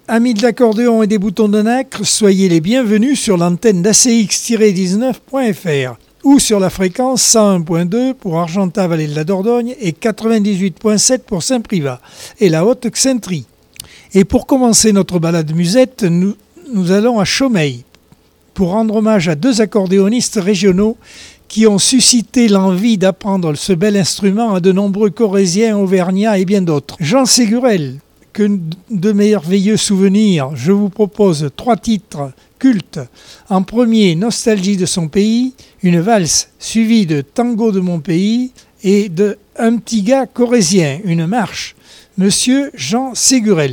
Amis de l'accordéon et des boutons de nacre, soyez les bienvenus sur l'antenne d'ACX-19.fr ou sur la fréquence 101.2 pour Argentat-Vallée de la Dordogne et 98.7 pour Saint-Privat et la Haute-Xaintrie. Et pour commencer notre balade musette, nous allons à Chaumeil pour rendre hommage à deux accordéonistes régionaux qui ont suscité l'envie d'apprendre ce bel instrument à de nombreux Corréziens, Auvergnats et bien d'autres. Jean Ségurel, que de merveilleux souvenirs. Je vous propose 3 titres cultes. En premier, Nostalgie de son pays, une valse suivie de Tango de mon pays et de Un petit gars corrézien, une marche. Monsieur Jean Ségurel.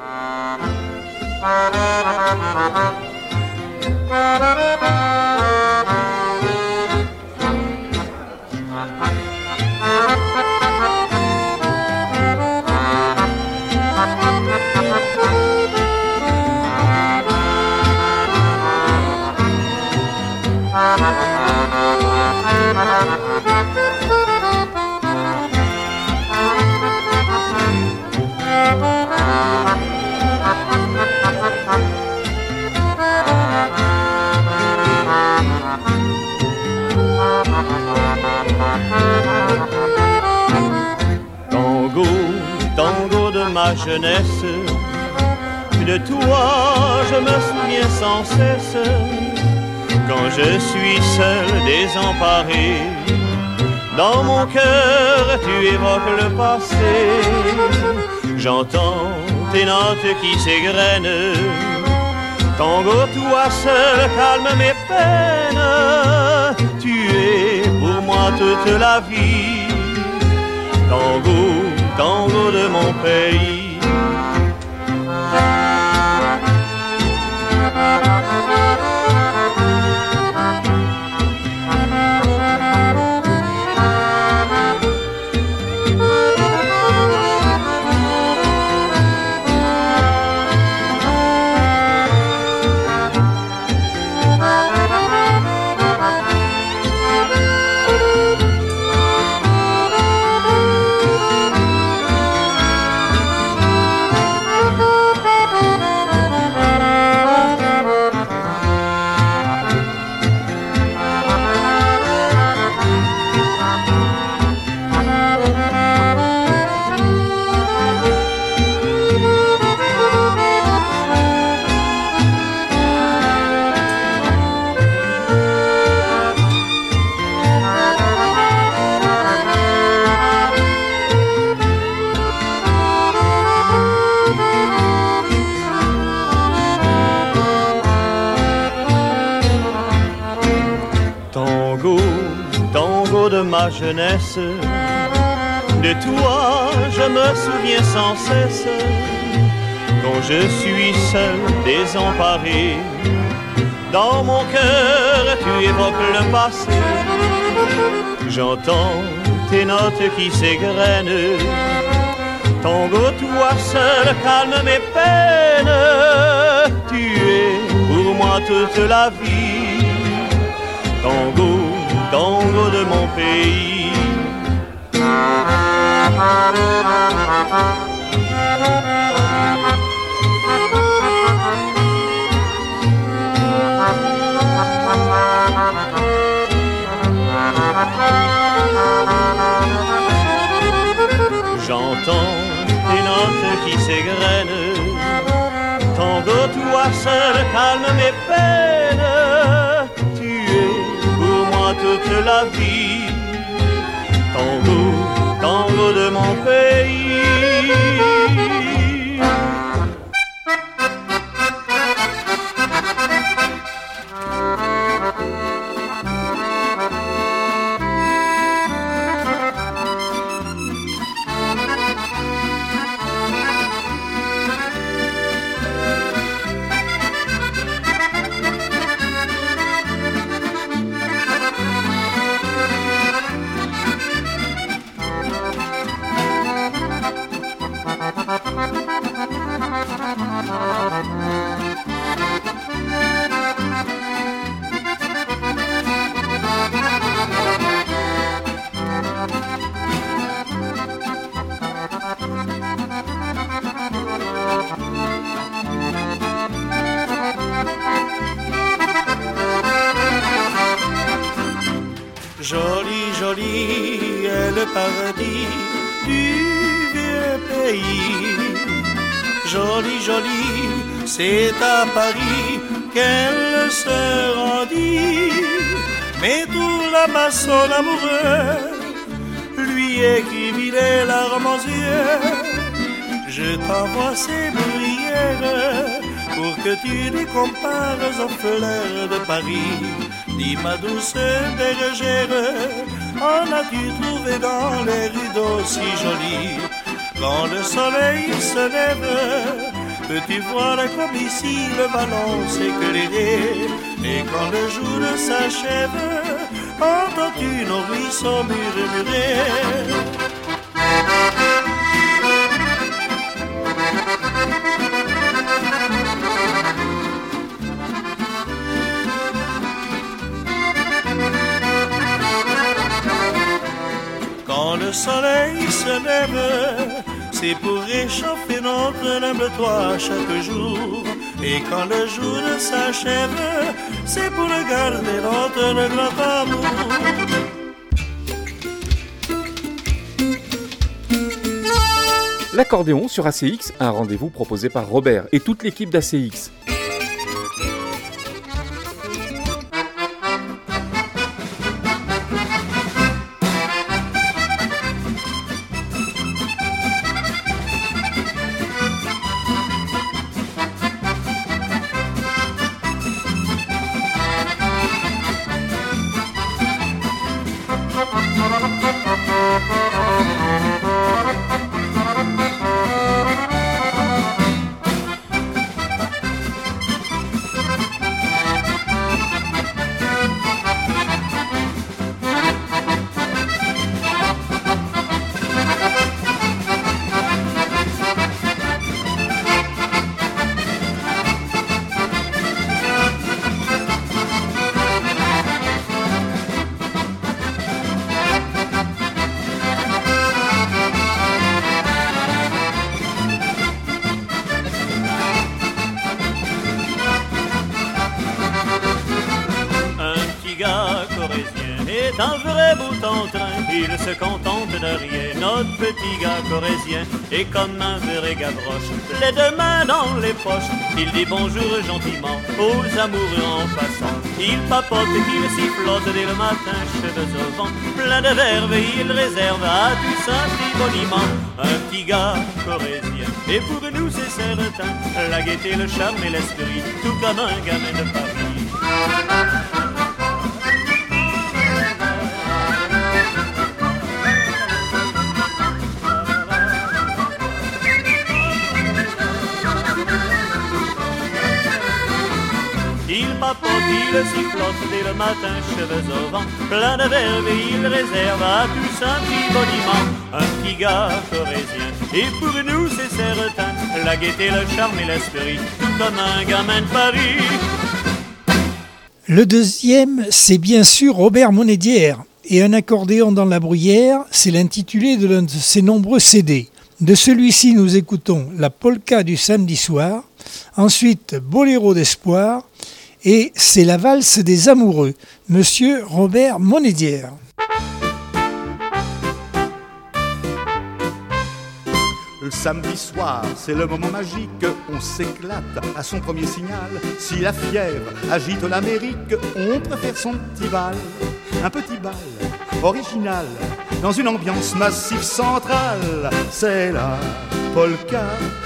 Tango, tango de ma jeunesse, de toi je me souviens sans cesse. Quand je suis seul, désemparé, dans mon cœur tu évoques le passé. J'entends tes notes qui s'égrènent. Tango, toi seul calme mes peines. Tu es pour moi toute la vie. Tango, tango de mon pays. Ma jeunesse, de toi je me souviens sans cesse. Quand je suis seul, désemparé, dans mon cœur tu évoques le passé. J'entends tes notes qui s'égrènent. Tango, toi seul calme mes peines. Tu es pour moi toute la vie. Tango, tango de mon pays. J'entends tes notes qui s'égrènent. Tango, toi seul calme mes peines. Tu es pour moi toute la vie. Tango, tango de mon pays. Joli, joli est le paradis du vieux pays. Joli, joli, c'est à Paris qu'elle se rendit. Mais tout là-bas son amoureux lui écrivit des larmes aux yeux. Je t'envoie ces bruyères pour que tu les compares aux fleurs de Paris. Dis ma douce bergère, en as-tu trouvé dans les rues d'aussi jolies? Quand le soleil se lève, peux-tu voir comme ici le vallon s'éclairer? Et quand le jour s'achève, entends-tu nos ruisseaux murmurer? Quand le soleil se lève, c'est pour réchauffer notre humble toit chaque jour. Et quand le jour s'achève, c'est pour garder notre grand amour. L'accordéon sur ACX, un rendez-vous proposé par Robert et toute l'équipe d'ACX. Un vrai bout en train, il se contente de rien. Notre petit gars corésien est comme un vrai Gavroche, les deux mains dans les poches. Il dit bonjour gentiment aux amoureux en passant. Il papote et il sifflote dès le matin, cheveux au vent, plein de verve, il réserve à tout ça boniment. Un petit gars corésien, et pour nous c'est certain, la gaieté, le charme et l'esprit, tout comme un gamin de Paris. Il papote, il sifflote dès le matin, cheveux au vent, plein de verve et il réserve à tous un petit boniment. Un petit gars corésien, et pour nous c'est certain, la gaieté, le charme et l'esprit, tout comme un gamin de Paris. Le deuxième, c'est bien sûr Robert Monédière. Et un accordéon dans la bruyère, c'est l'intitulé de l'un de ses nombreux CD. De celui-ci, nous écoutons la polka du samedi soir, ensuite Boléro d'espoir, et c'est la valse des amoureux, Monsieur Robert Monédière. Le samedi soir, c'est le moment magique, on s'éclate à son premier signal. Si la fièvre agite l'Amérique, on préfère son petit bal. Un petit bal original, dans une ambiance massive centrale. C'est la polka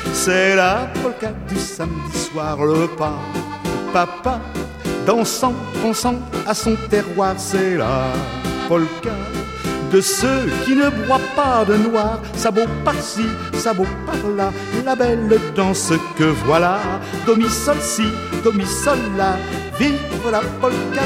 du samedi soir. Le papa, dansant, pensant à son terroir. C'est la polka de ceux qui ne boivent pas de noir. Sabot par-ci, sabot par-là, la belle danse que voilà. Do mi sol si, do mi sol là, vive la polka.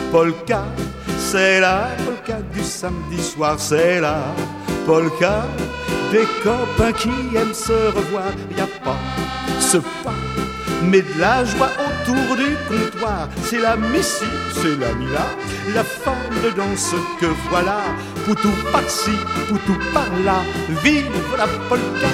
polka, c'est la polka du samedi soir, c'est la polka des copains qui aiment se revoir. Y a pas ce pas, mais de la joie autour du comptoir. C'est la Missy, c'est la Mila, la forme de danse que voilà. Poutou par-ci, poutou par-là, vive la polka.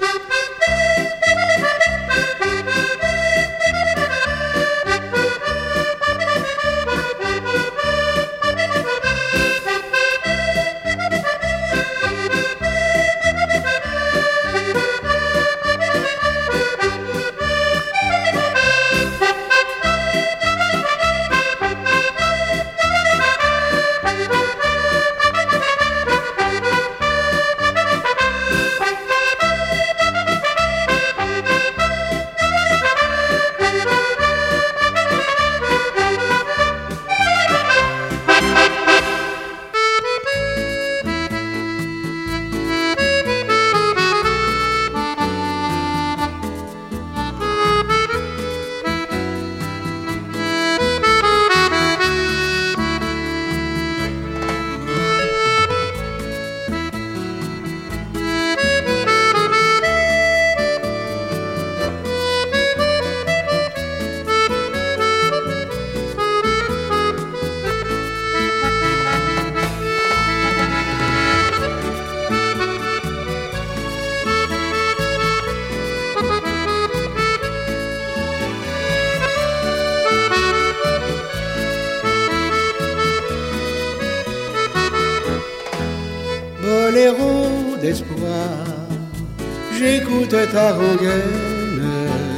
Boléro d'espoir, j'écoute ta rengaine.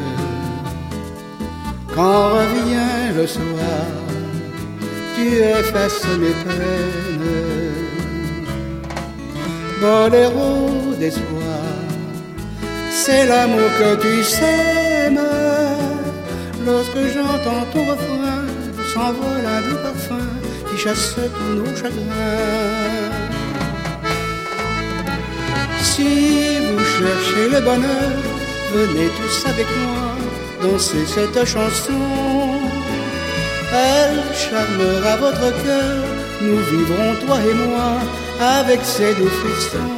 Quand revient le soir, tu effaces mes peines. Boléro d'espoir, c'est l'amour que tu sèmes. Lorsque j'entends ton refrain, s'envole un doux parfum qui chasse tous nos chagrins. Si vous cherchez le bonheur, venez tous avec moi danser cette chanson. Elle charmera votre cœur, nous vivrons toi et moi avec ces doux frissons.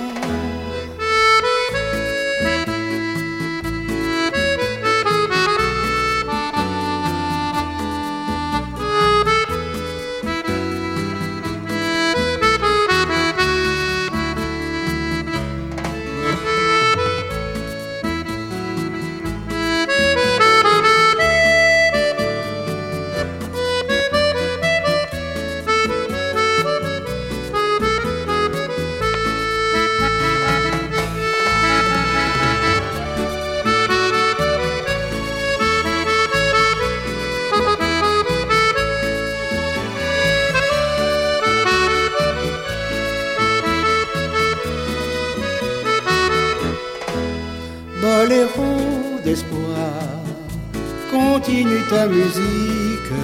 Boléro d'espoir, continue ta musique.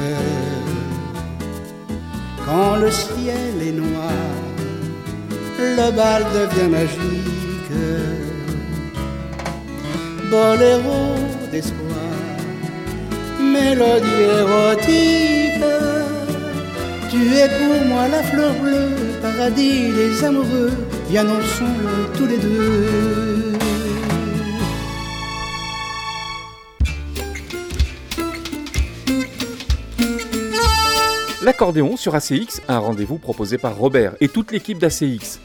Quand le ciel est noir, le bal devient magique. Boléro d'espoir, mélodie érotique. Tu es pour moi la fleur bleue, paradis des amoureux, viens ensemble tous les deux. L'accordéon sur ACX, un rendez-vous proposé par Robert et toute l'équipe d'ACX.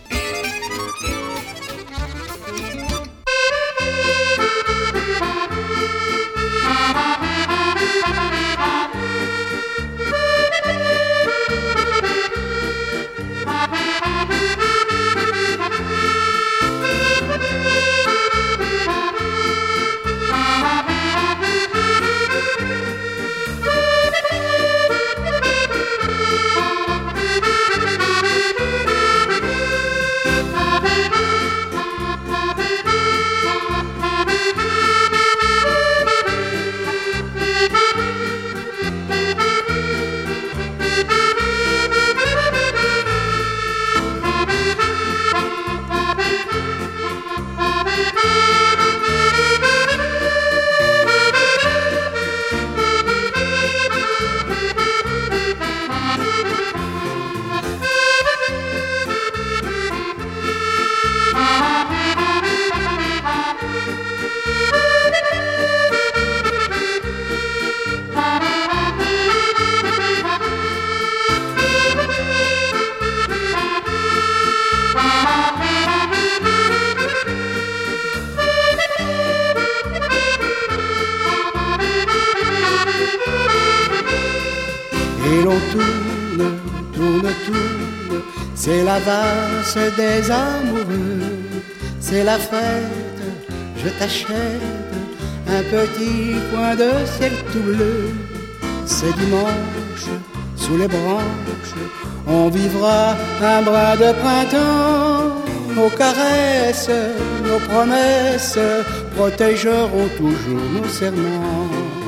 l'on tourne, tourne, tourne, c'est la valse des amoureux, c'est la fête, je t'achète un petit coin de ciel tout bleu. C'est dimanche, sous les branches, on vivra un brin de printemps. Nos caresses, nos promesses protégeront toujours nos serments.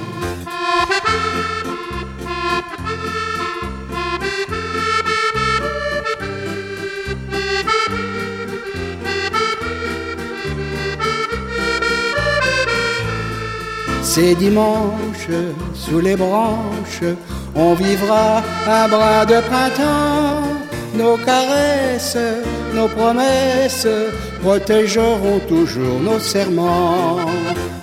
C'est dimanche, sous les branches, on vivra un brin de printemps. Nos caresses, nos promesses protégeront toujours nos serments.